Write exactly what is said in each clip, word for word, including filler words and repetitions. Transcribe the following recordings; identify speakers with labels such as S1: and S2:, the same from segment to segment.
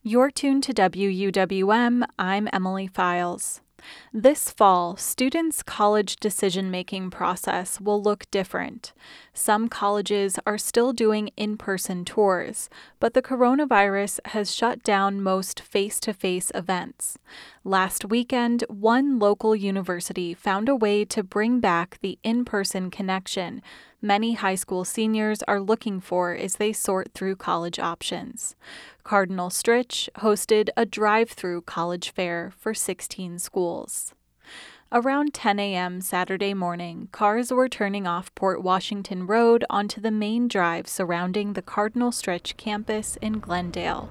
S1: You're tuned to W U W M. I'm Emily Files. This fall, students' college decision-making process will look different. Some colleges are still doing in-person tours, but the coronavirus has shut down most face-to-face events. Last weekend, one local university found a way to bring back the in-person connection many high school seniors are looking for as they sort through college options. Cardinal Stritch hosted a drive-through college fair for sixteen schools. Around ten a.m. Saturday morning, cars were turning off Port Washington Road onto the main drive surrounding the Cardinal Stritch campus in Glendale.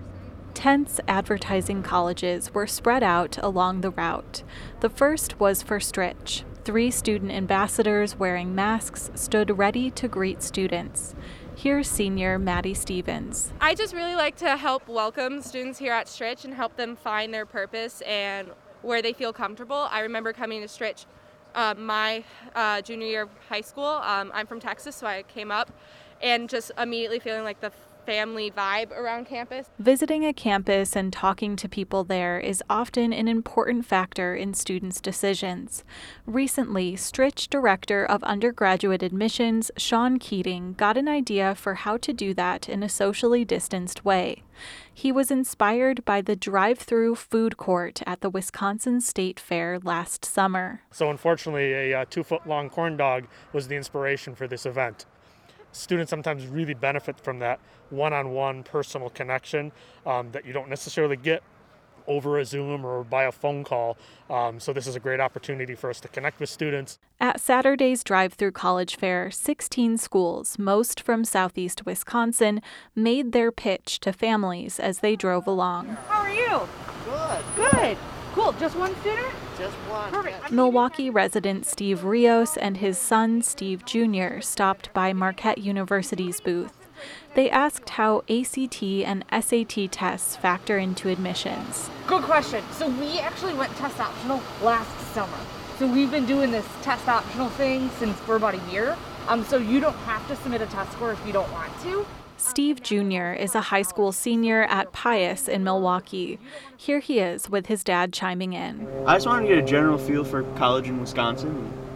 S1: Tents advertising colleges were spread out along the route. The first was for Stritch. Three student ambassadors wearing masks stood ready to greet students. Here's senior Maddie Stevens.
S2: I just really like to help welcome students here at Stritch and help them find their purpose and where they feel comfortable. I remember coming to Stritch uh, my uh, junior year of high school. Um, I'm from Texas, so I came up and just immediately feeling like the family vibe around campus.
S1: Visiting a campus and talking to people there is often an important factor in students' decisions. Recently, Stritch Director of Undergraduate Admissions, Sean Keating, got an idea for how to do that in a socially distanced way. He was inspired by the drive-through food court at the Wisconsin State Fair last summer.
S3: So unfortunately, a uh, two-foot-long corn dog was the inspiration for this event. Students sometimes really benefit from that one-on-one personal connection um, that you don't necessarily get over a Zoom or by a phone call. Um, so this is a great opportunity for us to connect with students.
S1: At Saturday's drive-through college fair, sixteen schools, most from southeast Wisconsin, made their pitch to families as they drove along.
S4: How are you?
S5: Good.
S4: Good. Cool. Just one student?
S5: Just one.
S4: Perfect.
S1: Milwaukee resident Steve Rios and his son Steve Junior stopped by Marquette University's booth. They asked how A C T and S A T tests factor into admissions.
S4: Good question. So we actually went test optional last summer. So we've been doing this test optional thing since for about a year. Um, so you don't have to submit a test score if you don't want to.
S1: Steve Junior is a high school senior at Pius in Milwaukee. Here he is with his dad chiming in.
S6: I just wanted to get a general feel for college in Wisconsin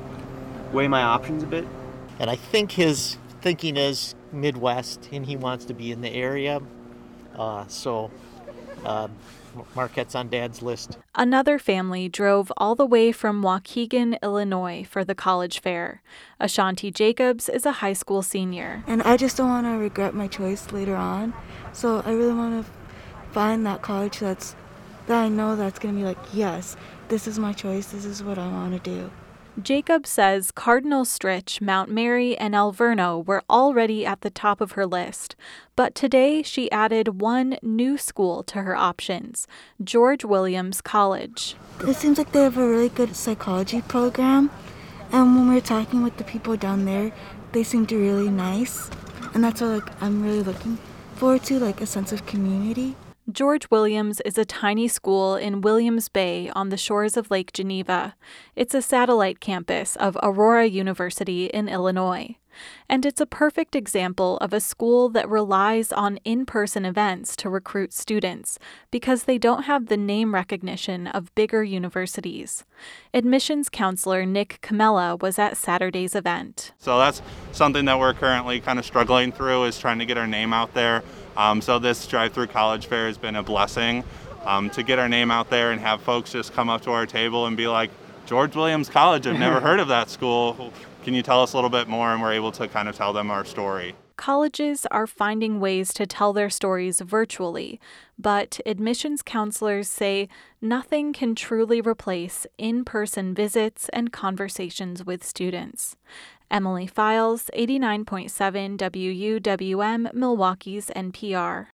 S6: and weigh my options a bit.
S5: And I think his thinking is Midwest, and he wants to be in the area. Uh, so uh, Marquette's on Dad's list.
S1: Another family drove all the way from Waukegan, Illinois for the college fair. Ashanti Jacobs is a high school senior.
S7: And I just don't want to regret my choice later on. So I really want to find that college that's that I know that's going to be like, yes, this is my choice. This is what I want to do.
S1: Jacobs says Cardinal Stritch, Mount Mary, and Alverno were already at the top of her list. But today she added one new school to her options, George Williams College.
S7: It seems like they have a really good psychology program. And when we were talking with the people down there, they seemed really nice. And that's what like I'm really looking forward to, like a sense of community.
S1: George Williams is a tiny school in Williams Bay on the shores of Lake Geneva. It's a satellite campus of Aurora University in Illinois. And it's a perfect example of a school that relies on in-person events to recruit students because they don't have the name recognition of bigger universities. Admissions counselor Nick Camella was at Saturday's event.
S8: So that's something that we're currently kind of struggling through, is trying to get our name out there. Um, so this drive-through college fair has been a blessing um, to get our name out there and have folks just come up to our table and be like, George Williams College, I've never heard of that school. Can you tell us a little bit more? And we're able to kind of tell them our story.
S1: Colleges are finding ways to tell their stories virtually, but admissions counselors say nothing can truly replace in-person visits and conversations with students. Emily Files, eighty-nine point seven W U W M, Milwaukee's N P R.